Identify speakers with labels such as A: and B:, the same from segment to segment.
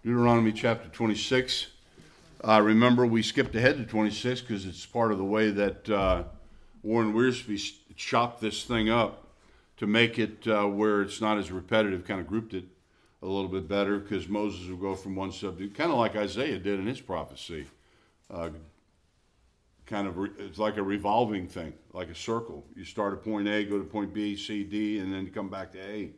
A: Deuteronomy chapter 26. Remember, we skipped ahead to 26 because it's part of the way that Warren Wiersbe chopped this thing up to make it where it's not as repetitive, kind of grouped it a little bit better, because Moses will go from one subject, kind of like Isaiah did in his prophecy. It's like a revolving thing, like a circle. You start at point A, go to point B, C, D, and then you come back to A.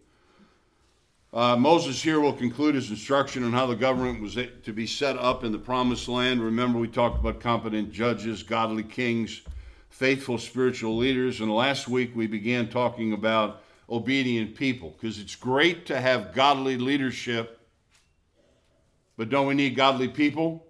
A: Moses here will conclude his instruction on how the government was to be set up in the promised land. Remember, we talked about competent judges, godly kings, faithful spiritual leaders, and last week we began talking about obedient people, because it's great to have godly leadership, but don't we need godly people?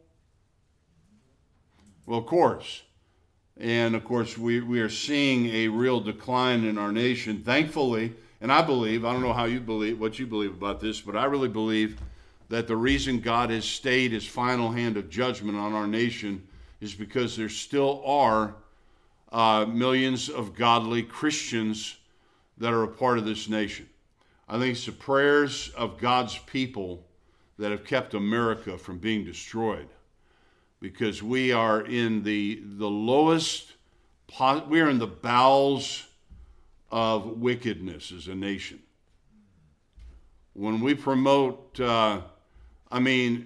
A: Well, of course. And of course, we are seeing a real decline in our nation, thankfully. And I believe, I don't know how you believe, what you believe about this, but I really believe that the reason God has stayed his final hand of judgment on our nation is because there still are millions of godly Christians that are a part of this nation. I think it's the prayers of God's people that have kept America from being destroyed, because we are in the lowest, we are in the bowels of wickedness as a nation. When we promote, when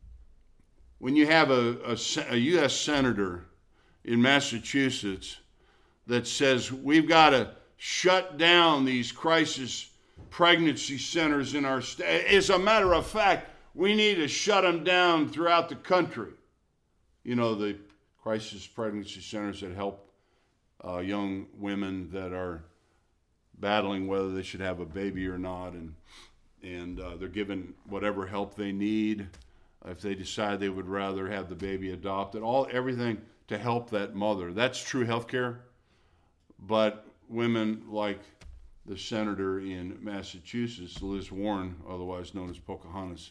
A: you have a U.S. senator in Massachusetts that says we've got to shut down these crisis pregnancy centers in our state, as a matter of fact, we need to shut them down throughout the country. You know, the crisis pregnancy centers that help young women that are battling whether they should have a baby or not, and they're given whatever help they need. If they decide they would rather have the baby adopted, everything to help that mother. That's true health care. But women like the senator in Massachusetts, Liz Warren, otherwise known as Pocahontas,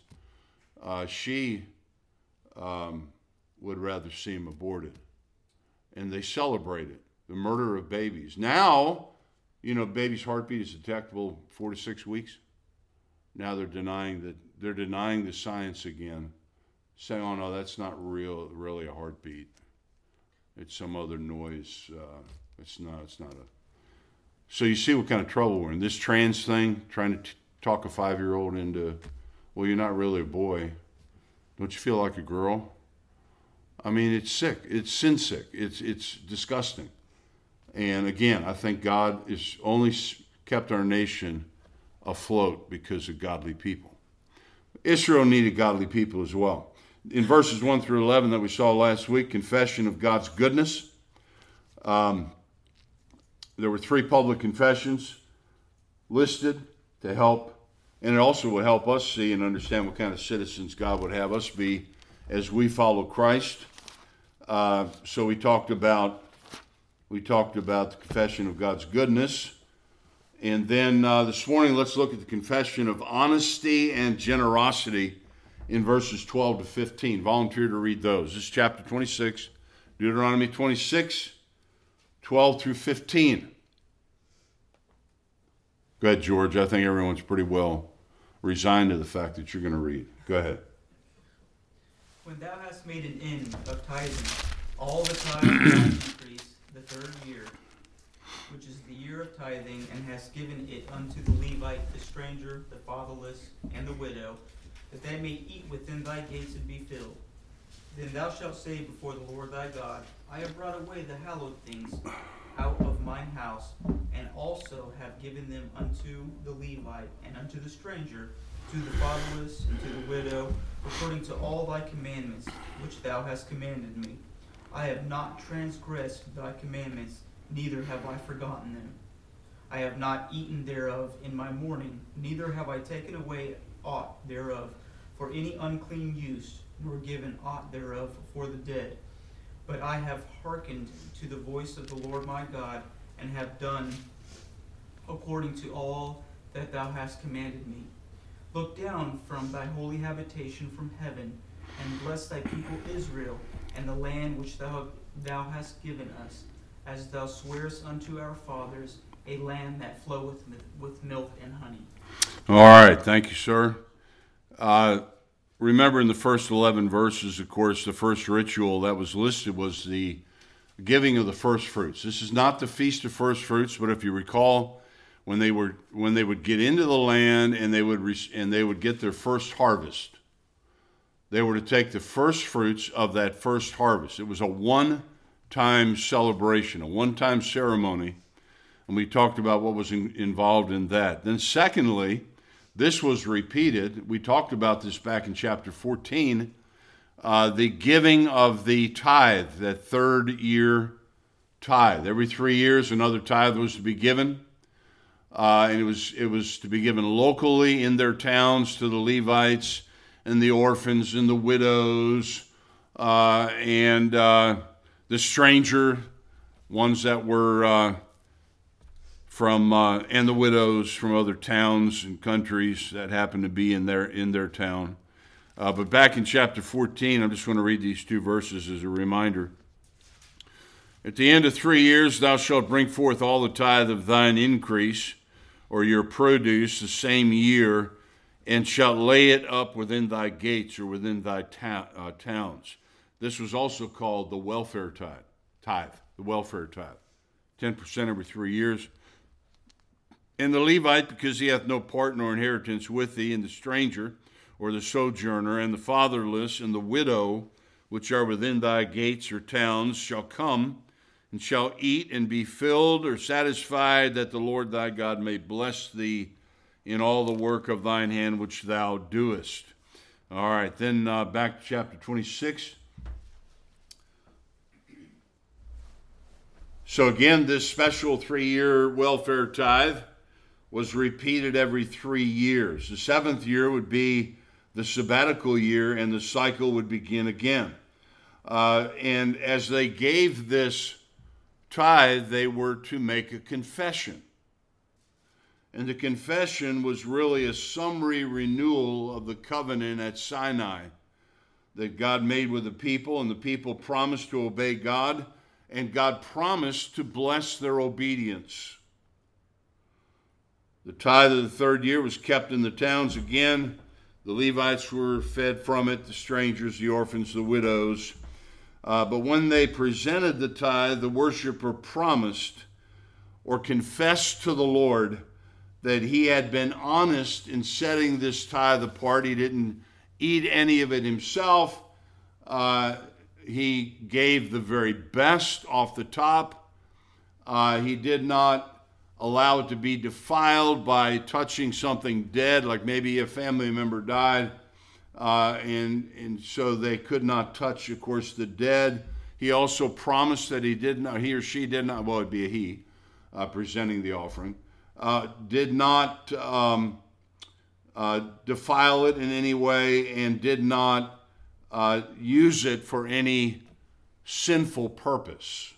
A: she would rather see him aborted. And they celebrate it, the murder of babies. Now, you know, baby's heartbeat is detectable 4 to 6 weeks. Now they're denying the science again, saying, "Oh no, that's not really a heartbeat. It's some other noise. It's not a." So you see what kind of trouble we're in. This trans thing, trying to talk a 5-year-old into, well, you're not really a boy. Don't you feel like a girl? I mean, it's sick. It's sin sick. It's disgusting. And again, I think God has only kept our nation afloat because of godly people. Israel needed godly people as well. In verses 1 through 11 that we saw last week, confession of God's goodness. There were 3 public confessions listed to help, and it also will help us see and understand what kind of citizens God would have us be as we follow Christ. So we talked about the confession of God's goodness. And then this morning, let's look at the confession of honesty and generosity in verses 12 to 15. Volunteer to read those. This is chapter 26, Deuteronomy 26, 12 through 15. Go ahead, George. I think everyone's pretty well resigned to the fact that you're going to read. Go ahead.
B: When thou hast made an end of tithing, all the tithes shall increase the 3rd year, which is the year of tithing, and hast given it unto the Levite, the stranger, the fatherless, and the widow, that they may eat within thy gates and be filled. Then thou shalt say before the Lord thy God, I have brought away the hallowed things out of mine house, and also have given them unto the Levite, and unto the stranger, to the fatherless, and to the widow, according to all thy commandments, which thou hast commanded me. I have not transgressed thy commandments, neither have I forgotten them. I have not eaten thereof in my mourning, neither have I taken away aught thereof for any unclean use, nor given aught thereof for the dead. But I have hearkened to the voice of the Lord my God, and have done according to all that thou hast commanded me. Look down from thy holy habitation from heaven, and bless thy people Israel, and the land which thou hast given us, as thou swearest unto our fathers, a land that floweth with milk and honey.
A: All right, thank you, sir. remember in the first 11 verses, of course, the first ritual that was listed was the giving of the first fruits. This is not the Feast of First Fruits, but if you recall, when they would get into the land and they would get their first harvest, they were to take the first fruits of that first harvest. It was a one-time celebration, a one-time ceremony, and we talked about what was involved in that. Then secondly, this was repeated. We talked about this back in chapter 14, the giving of the tithe, that third year tithe. Every 3 years, another tithe was to be given. And it was to be given locally in their towns to the Levites and the orphans and the widows and the stranger, ones that were from and the widows from other towns and countries that happened to be in their town. But back in chapter 14, I'm just going to read these 2 verses as a reminder. At the end of 3 years, thou shalt bring forth all the tithe of thine increase, or your produce, the same year, and shalt lay it up within thy gates or within thy towns. This was also called the welfare tithe, the welfare tithe, 10% every 3 years. And the Levite, because he hath no part nor inheritance with thee, and the stranger, or the sojourner, and the fatherless, and the widow, which are within thy gates or towns, shall come, and shall eat and be filled or satisfied, that the Lord thy God may bless thee in all the work of thine hand which thou doest. All right, then back to chapter 26. So again, this special 3-year welfare tithe was repeated every 3 years. The 7th year would be the sabbatical year, and the cycle would begin again. And as they gave this tithe, they were to make a confession. And the confession was really a summary renewal of the covenant at Sinai that God made with the people, and the people promised to obey God, and God promised to bless their obedience. The tithe of the 3rd year was kept in the towns again. The Levites were fed from it, the strangers, the orphans, the widows. But when they presented the tithe, the worshiper promised or confessed to the Lord that he had been honest in setting this tithe apart. He didn't eat any of it himself. He gave the very best off the top. He did not allow it to be defiled by touching something dead, like maybe a family member died. And so they could not touch, of course, the dead. He also promised that he or she did not, well, it'd be a he presenting the offering, did not defile it in any way, and did not use it for any sinful purpose.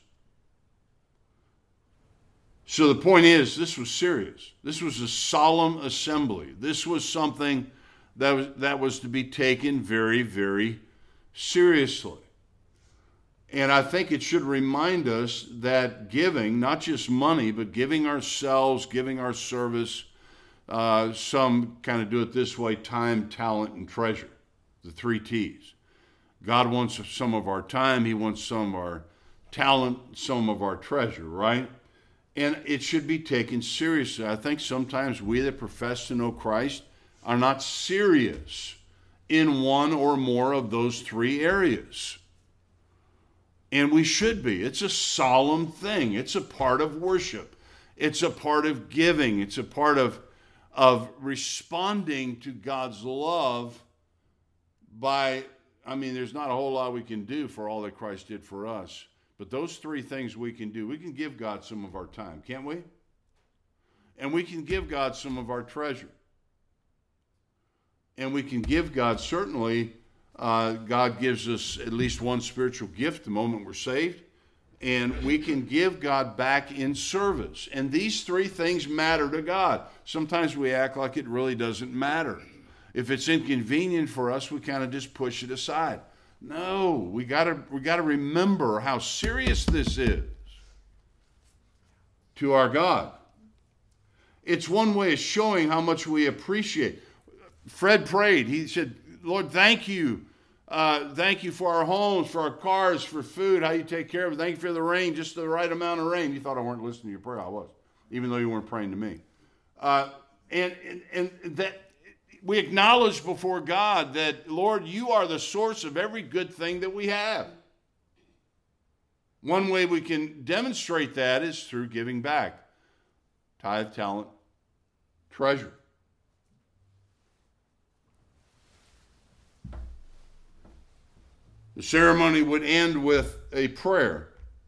A: So the point is, this was serious. This was a solemn assembly. This was something that was to be taken very, very seriously. And I think it should remind us that giving, not just money, but giving ourselves, giving our service, some kind of do it this way: time, talent, and treasure, the 3 T's. God wants some of our time. He wants some of our talent, some of our treasure, right? And it should be taken seriously. I think sometimes we that profess to know Christ are not serious in one or more of those 3 areas. And we should be. It's a solemn thing. It's a part of worship. It's a part of giving. It's a part of responding to God's love by, there's not a whole lot we can do for all that Christ did for us. But those 3 things we can do. We can give God some of our time, can't we? And we can give God some of our treasure. And we can give God, certainly, God gives us at least one spiritual gift the moment we're saved. And we can give God back in service. And these 3 things matter to God. Sometimes we act like it really doesn't matter. If it's inconvenient for us, we kind of just push it aside. No, we gotta remember how serious this is to our God. It's one way of showing how much we appreciate. Fred prayed. He said, Lord, thank you. Thank you for our homes, for our cars, for food, how you take care of it. Thank you for the rain, just the right amount of rain. You thought I weren't listening to your prayer. I was, even though you weren't praying to me. And that we acknowledge before God that, Lord, you are the source of every good thing that we have. One way we can demonstrate that is through giving back. Tithe, talent, treasure. The ceremony would end with a prayer.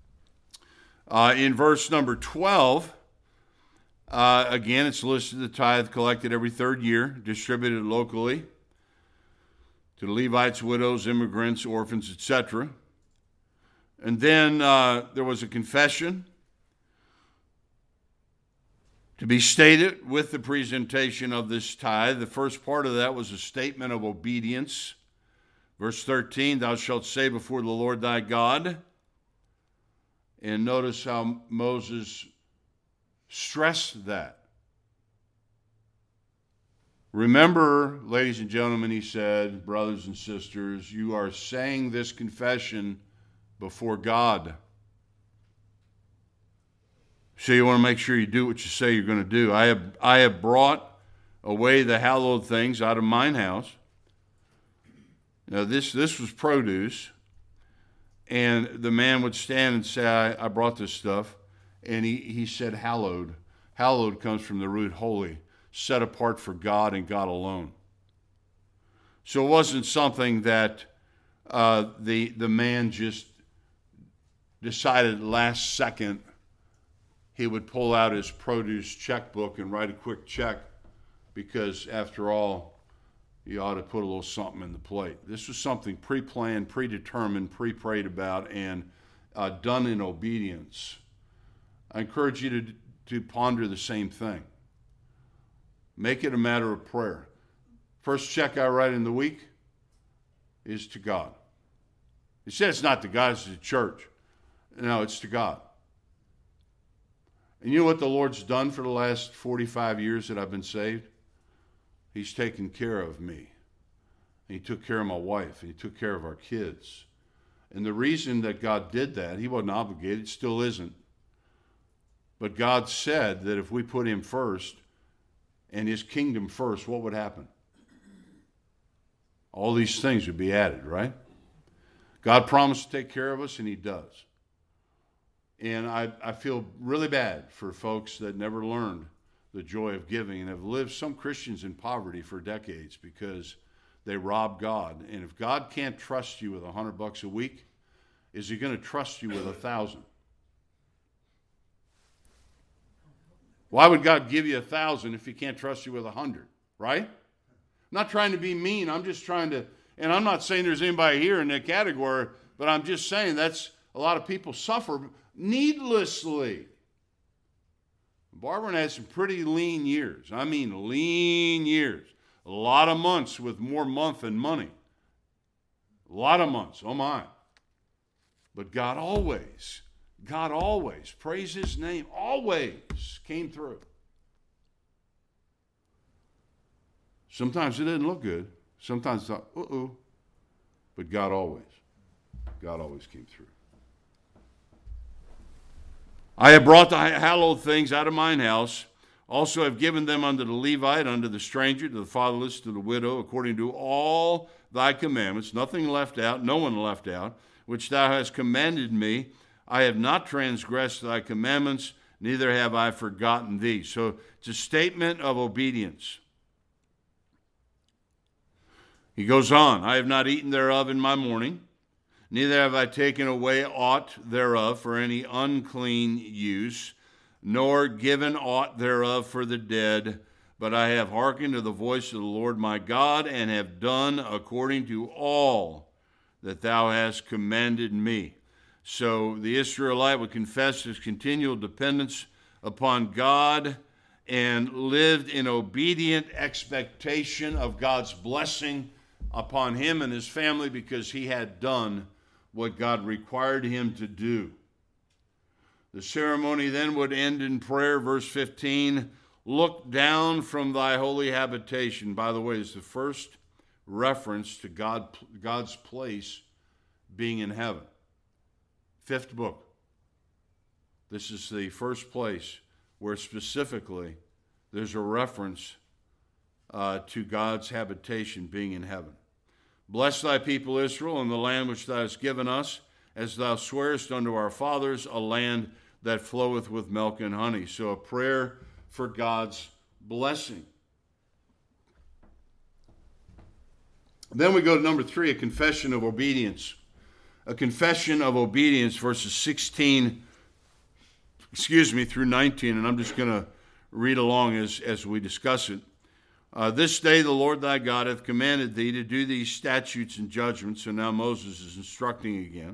A: In verse number 12, again, it's listed the tithe collected every third year, distributed locally to the Levites, widows, immigrants, orphans, etc. And then there was a confession to be stated with the presentation of this tithe. The first part of that was a statement of obedience. Verse 13, thou shalt say before the Lord thy God. And notice how Moses stressed that. Remember, ladies and gentlemen, he said, brothers and sisters, you are saying this confession before God. So you want to make sure you do what you say you're going to do. I have brought away the hallowed things out of mine house. Now this was produce, and the man would stand and say, I brought this stuff, and he said hallowed. Hallowed comes from the root holy, set apart for God and God alone. So it wasn't something that the man just decided last second he would pull out his produce checkbook and write a quick check because, after all, you ought to put a little something in the plate. This was something pre-planned, predetermined, pre-prayed about, and done in obedience. I encourage you to ponder the same thing. Make it a matter of prayer. First check I write in the week is to God. He said it's not to God, it's to the church. No, it's to God. And you know what the Lord's done for the last 45 years that I've been saved? He's taken care of me. He took care of my wife. He took care of our kids. And the reason that God did that, he wasn't obligated, still isn't. But God said that if we put him first and his kingdom first, what would happen? All these things would be added, right? God promised to take care of us, and he does. And I feel really bad for folks that never learned the joy of giving and have lived, some Christians, in poverty for decades because they rob God. And if God can't trust you with $100 a week, is he going to trust you with 1,000? Why would God give you 1,000 if he can't trust you with 100, right? I'm not trying to be mean. I'm just trying to, and I'm not saying there's anybody here in that category, but I'm just saying that's a lot of people suffer needlessly. Barbara had some pretty lean years. I mean lean years. A lot of months with more month than money. A lot of months, oh my. But God always, praise his name, always came through. Sometimes it didn't look good. Sometimes I thought, but God always came through. I have brought the hallowed things out of mine house. Also have given them unto the Levite, unto the stranger, to the fatherless, to the widow, according to all thy commandments. Nothing left out, no one left out, which thou hast commanded me. I have not transgressed thy commandments, neither have I forgotten thee. So it's a statement of obedience. He goes on, I have not eaten thereof in my mourning, neither have I taken away aught thereof for any unclean use, nor given aught thereof for the dead, but I have hearkened to the voice of the Lord my God, and have done according to all that thou hast commanded me. So the Israelite would confess his continual dependence upon God and lived in obedient expectation of God's blessing upon him and his family because he had done what God required him to do. The ceremony then would end in prayer, verse 15, look down from thy holy habitation. By the way, it's the first reference to God's place being in heaven. Fifth book. This is the first place where specifically there's a reference to God's habitation being in heaven. Bless thy people Israel in the land which thou hast given us, as thou swearest unto our fathers, a land that floweth with milk and honey. So a prayer for God's blessing. Then we go to number 3, a confession of obedience. A confession of obedience, verses 16 through 19, and I'm just going to read along as we discuss it. This day the Lord thy God hath commanded thee to do these statutes and judgments. So now Moses is instructing again.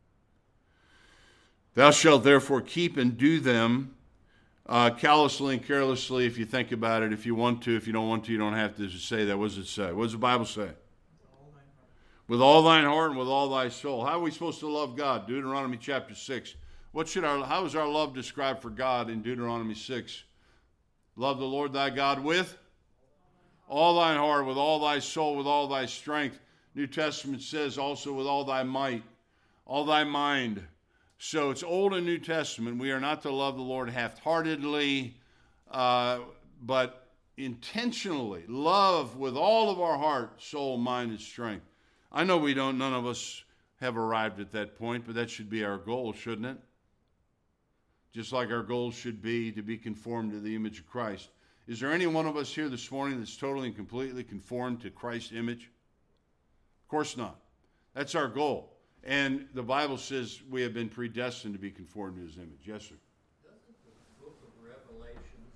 A: Thou shalt therefore keep and do them callously and carelessly, if you think about it, if you want to. If you don't want to, you don't have to say that. What does it say? What does the Bible say? With all thine heart and with all thy soul. How are we supposed to love God? Deuteronomy chapter 6. How is our love described for God in Deuteronomy 6? Love the Lord thy God with all thine heart, with all thy soul, with all thy strength. New Testament says also with all thy might, all thy mind. So it's Old and New Testament. We are not to love the Lord half-heartedly, but intentionally. Love with all of our heart, soul, mind, and strength. I know none of us have arrived at that point, but that should be our goal, shouldn't it? Just like our goal should be to be conformed to the image of Christ. Is there any one of us here this morning that's totally and completely conformed to Christ's image? Of course not. That's our goal. And the Bible says we have been predestined to be conformed to his image. Yes, sir?
C: Doesn't the book of Revelations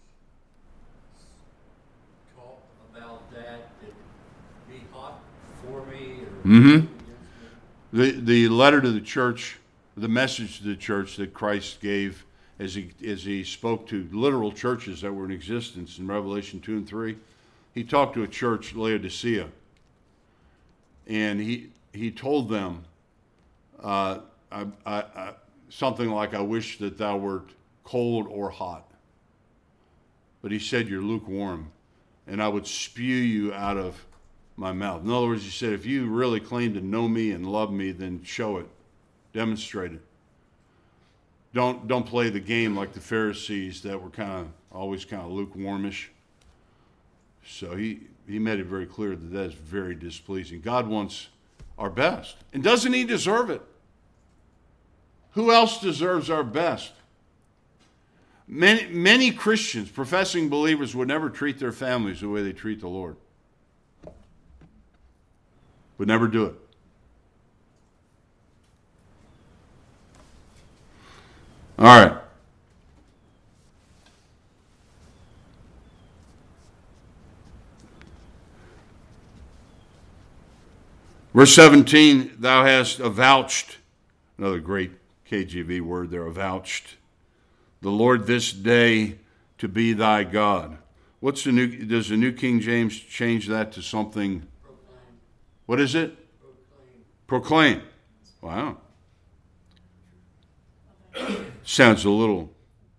C: talk about that be hot for me or against me?
A: The letter to the church, the message to the church that Christ gave as he spoke to literal churches that were in existence in Revelation 2 and 3, he talked to a church, Laodicea, and he told them something like, I wish that thou wert cold or hot. But he said, you're lukewarm, and I would spew you out of my mouth. In other words, he said, if you really claim to know me and love me, then show it. Demonstrate it. Don't play the game like the Pharisees that were always kind of lukewarmish. So he made it very clear that is very displeasing. God wants our best. And doesn't he deserve it? Who else deserves our best? Many Christians, professing believers, would never treat their families the way they treat the Lord. Would never do it. All right. Verse 17, thou hast avouched, another great KJV word there, avouched, the Lord this day to be thy God. Does the New King James change that to something?
C: Proclaim.
A: What is it?
C: Proclaim.
A: Proclaim. Wow. Sounds a little.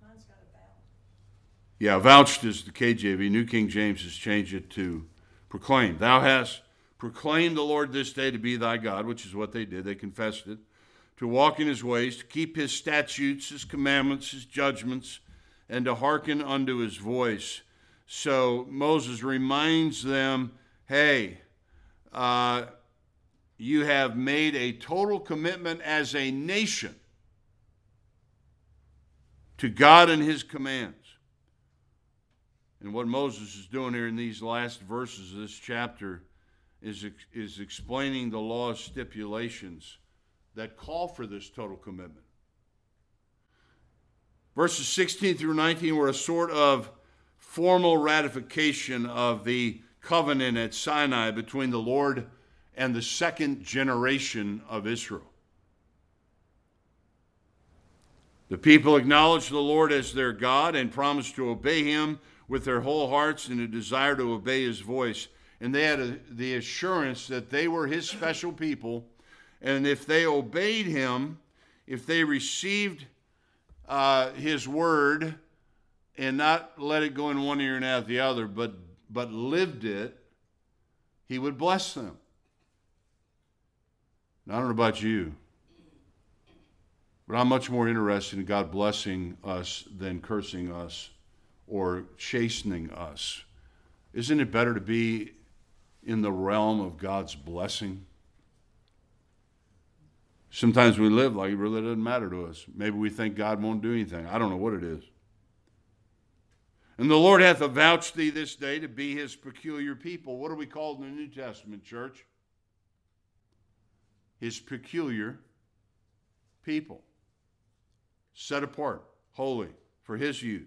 A: Yeah, vouched is the KJV. New King James has changed it to proclaim. Thou hast proclaimed the Lord this day to be thy God, which is what they did. They confessed it. To walk in his ways, to keep his statutes, his commandments, his judgments, and to hearken unto his voice. So Moses reminds them, hey, you have made a total commitment as a nation to God and his commands. And what Moses is doing here in these last verses of this chapter is explaining the law's stipulations that call for this total commitment. Verses 16 through 19 were a sort of formal ratification of the covenant at Sinai between the Lord and the second generation of Israel. The people acknowledged the Lord as their God and promised to obey him with their whole hearts and a desire to obey his voice. And they had the assurance that they were his special people. And if they obeyed him, if they received his word and not let it go in one ear and out the other, but lived it, he would bless them. Now, I don't know about you, but I'm much more interested in God blessing us than cursing us or chastening us. Isn't it better to be in the realm of God's blessing? Sometimes we live like it really doesn't matter to us. Maybe we think God won't do anything. I don't know what it is. And the Lord hath avouched thee this day to be his peculiar people. What are we called in the New Testament, church? His peculiar people. Set apart, holy, for his use.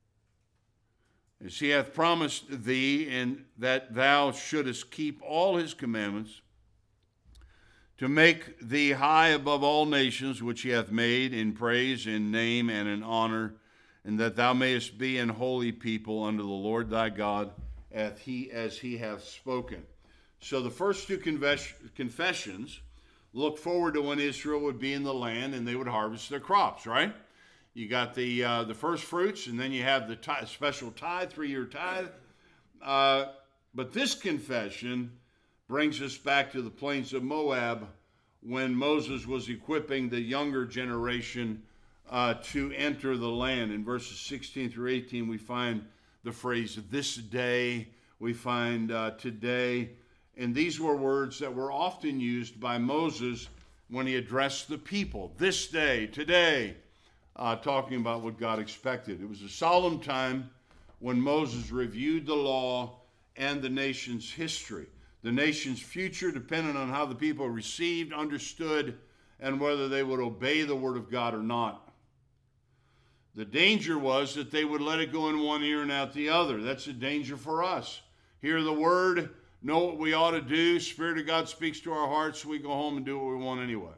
A: As he hath promised thee, and that thou shouldest keep all his commandments, to make thee high above all nations which he hath made in praise, in name, and in honor, and that thou mayest be an holy people unto the Lord thy God, as he hath spoken. So the first two confessions look forward to when Israel would be in the land and they would harvest their crops, right? You got the first fruits, and then you have the special tithe, 3-year tithe. But this confession brings us back to the plains of Moab when Moses was equipping the younger generation to enter the land. In verses 16 through 18, we find the phrase, this day, we find today. And these were words that were often used by Moses when he addressed the people. This day, today, talking about what God expected. It was a solemn time when Moses reviewed the law and the nation's history. The nation's future depended on how the people received, understood, and whether they would obey the word of God or not. The danger was that they would let it go in one ear and out the other. That's a danger for us. Hear the word, know what we ought to do. Spirit of God speaks to our hearts, so we go home and do what we want anyway.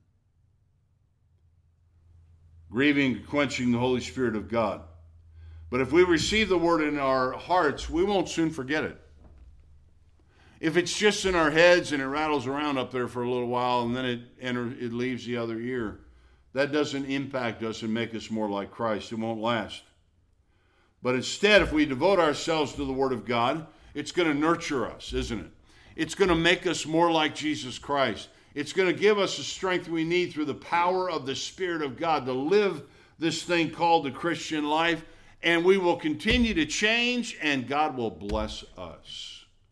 A: Grieving and quenching the Holy Spirit of God. But if we receive the word in our hearts, we won't soon forget it. If it's just in our heads and it rattles around up there for a little while and then it leaves the other ear, that doesn't impact us and make us more like Christ. It won't last. But instead, if we devote ourselves to the Word of God, it's going to nurture us, isn't it? It's going to make us more like Jesus Christ. It's going to give us the strength we need through the power of the Spirit of God to live this thing called the Christian life, and we will continue to change, and God will bless us.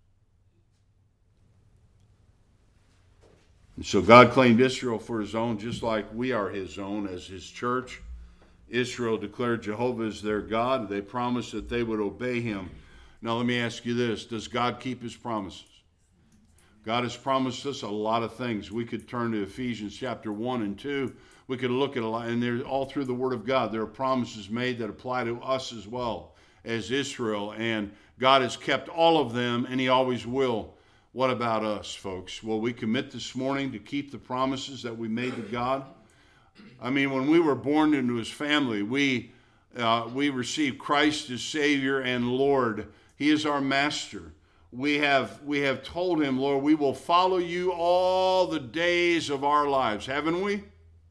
A: And so God claimed Israel for his own, just like we are his own as his church. Israel declared Jehovah as their God. They promised that they would obey him. Now let me ask you this. Does God keep his promises? God has promised us a lot of things. We could turn to Ephesians chapter 1 and 2. We could look at a lot, and they're all through the Word of God. There are promises made that apply to us as well as Israel. And God has kept all of them, and he always will. What about us, folks? Will we commit this morning to keep the promises that we made to God? I mean, when we were born into his family, we received Christ as Savior and Lord. He is our master. We have told him, Lord, we will follow you all the days of our lives, haven't we?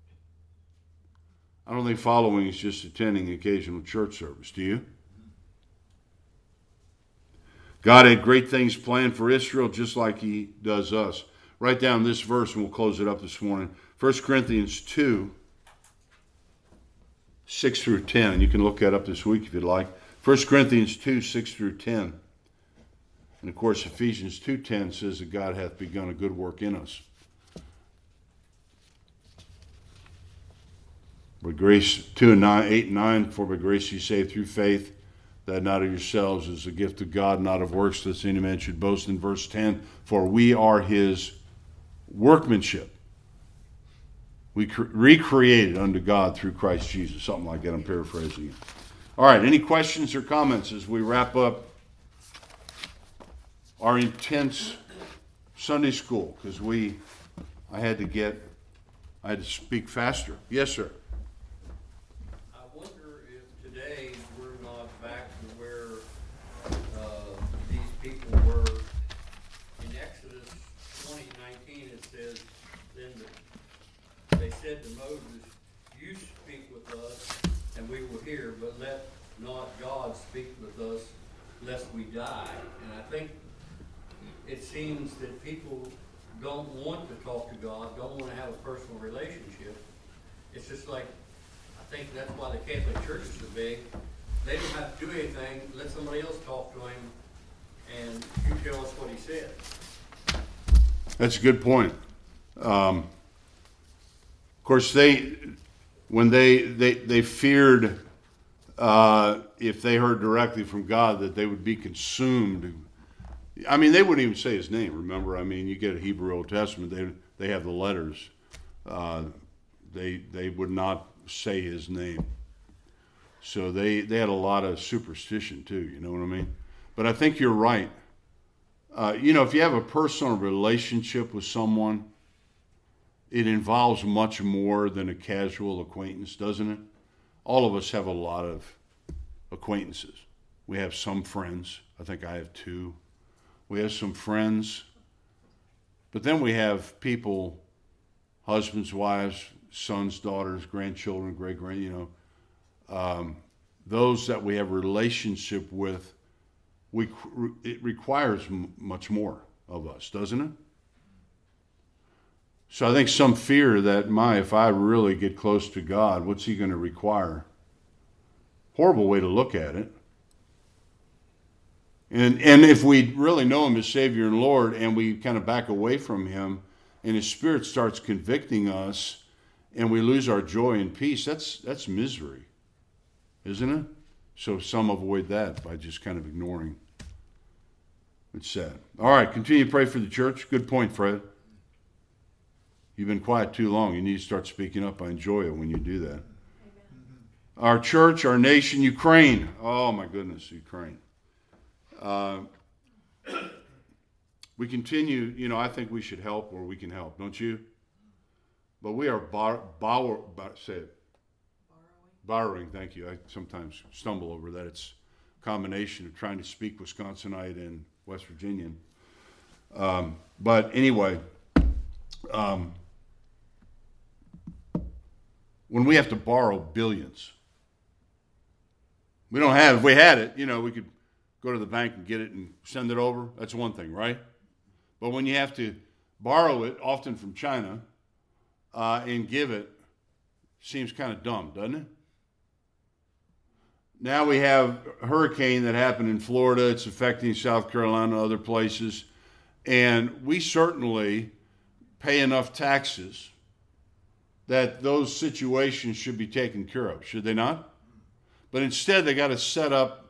A: I don't think following is just attending occasional church service. Do you? God had great things planned for Israel just like he does us. Write down this verse and we'll close it up this morning. 1 Corinthians 2, 6 through 10. You can look that up this week if you'd like. 1 Corinthians 2, 6 through 10. And of course, Ephesians 2:10 says that God hath begun a good work in us. By grace, 2 and 9, 8 and 9, for by grace ye saved through faith, that not of yourselves is the gift of God, not of works, lest any man should boast. In verse 10, for we are his workmanship. We recreated unto God through Christ Jesus. Something like that, I'm paraphrasing it. All right, any questions or comments as we wrap up our intense Sunday school? Because I had to speak faster. Yes, sir.
C: I wonder if today we're not back to where these people were. In Exodus 20:19 it says, they said to Moses, you speak with us and we will hear, but let not God speak with us lest we die. And I think it seems that people don't want to talk to God, don't want to have a personal relationship. It's just like, I think that's why the Catholic Church is so big. They don't have to do anything, let somebody else talk to him, and you tell us what he said.
A: That's a good point. Of course, when they feared if they heard directly from God that they would be consumed. I mean, they wouldn't even say his name. Remember, I mean, you get a Hebrew Old Testament; they have the letters. They would not say his name. So they had a lot of superstition too. You know what I mean? But I think you're right. If you have a personal relationship with someone, it involves much more than a casual acquaintance, doesn't it? All of us have a lot of acquaintances. We have some friends. I think I have 2. We have some friends. But then we have people, husbands, wives, sons, daughters, grandchildren, great-grand, those that we have a relationship with. It requires much more of us, doesn't it? So I think some fear that, if I really get close to God, what's he going to require? Horrible way to look at it. And if we really know him as Savior and Lord, and we kind of back away from him, and his Spirit starts convicting us, and we lose our joy and peace, that's misery, isn't it? So some avoid that by just kind of ignoring. It's sad. All right, continue to pray for the church. Good point, Fred. You've been quiet too long. You need to start speaking up. I enjoy it when you do that. Amen. Our church, our nation, Ukraine. Oh, my goodness, Ukraine. We continue, I think we should help where we can help, don't you? But we are borrowing, thank you. I sometimes stumble over that. It's a combination of trying to speak Wisconsinite and West Virginian. But anyway, when we have to borrow billions, if we had it, we could go to the bank and get it and send it over. That's one thing, right? But when you have to borrow it, often from China, and give it, seems kind of dumb, doesn't it? Now we have a hurricane that happened in Florida. It's affecting South Carolina and other places. And we certainly pay enough taxes that those situations should be taken care of, should they not? But instead, they got to set up